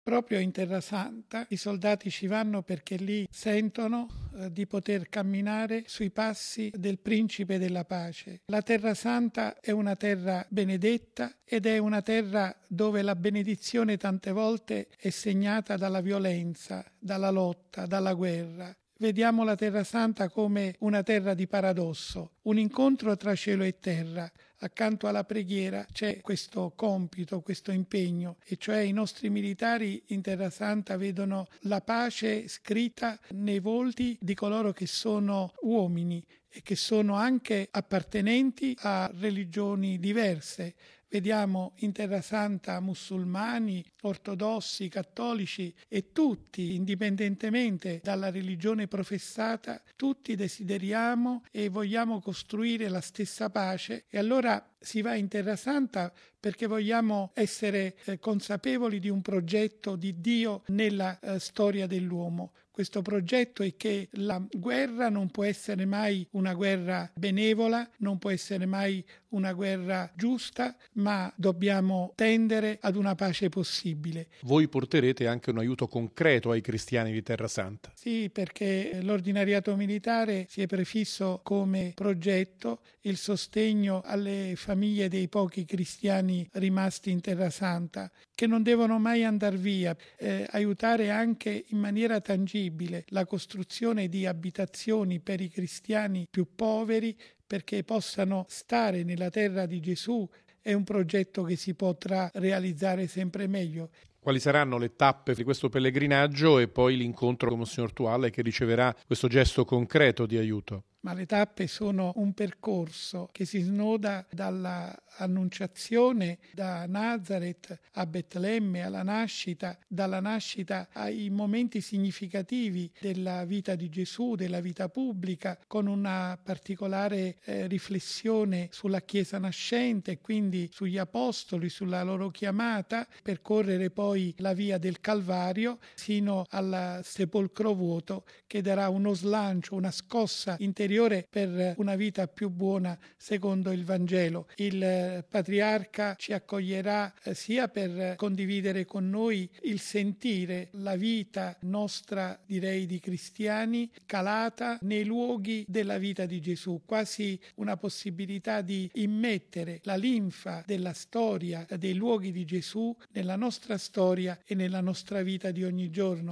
Proprio in Terra Santa i soldati ci vanno perché lì sentono di poter camminare sui passi del Principe della Pace. La Terra Santa è una terra benedetta ed è una terra dove la benedizione tante volte è segnata dalla violenza, dalla lotta, dalla guerra. Vediamo la Terra Santa come una terra di paradosso, un incontro tra cielo e terra. Accanto alla preghiera c'è questo compito, questo impegno, e cioè i nostri militari in Terra Santa vedono la pace scritta nei volti di coloro che sono uomini e che sono anche appartenenti a religioni diverse. Vediamo in Terra Santa musulmani, ortodossi, cattolici e tutti, indipendentemente dalla religione professata, tutti desideriamo e vogliamo costruire la stessa pace, e allora si va in Terra Santa perché vogliamo essere consapevoli di un progetto di Dio nella storia dell'uomo. Questo progetto è che la guerra non può essere mai una guerra benevola, non può essere mai una guerra giusta, ma dobbiamo tendere ad una pace possibile. Voi porterete anche un aiuto concreto ai cristiani di Terra Santa. Sì, perché l'ordinariato militare si è prefisso come progetto il sostegno alle famiglie dei pochi cristiani rimasti in Terra Santa, che non devono mai andare via, aiutare anche in maniera tangibile la costruzione di abitazioni per i cristiani più poveri, perché possano stare nella terra di Gesù. È un progetto che si potrà realizzare sempre meglio. Quali saranno le tappe di questo pellegrinaggio e poi l'incontro con Monsignor Tuale che riceverà questo gesto concreto di aiuto? Ma le tappe sono un percorso che si snoda dalla annunciazione da Nazareth a Betlemme, alla nascita, dalla nascita ai momenti significativi della vita di Gesù, della vita pubblica, con una particolare riflessione sulla Chiesa nascente, quindi sugli apostoli, sulla loro chiamata, percorrere poi la via del Calvario sino al sepolcro vuoto, che darà uno slancio, una scossa interiore per una vita più buona secondo il Vangelo. Il patriarca ci accoglierà sia per condividere con noi il sentire la vita nostra, direi di cristiani, calata nei luoghi della vita di Gesù, quasi una possibilità di immettere la linfa della storia dei luoghi di Gesù nella nostra storia e nella nostra vita di ogni giorno.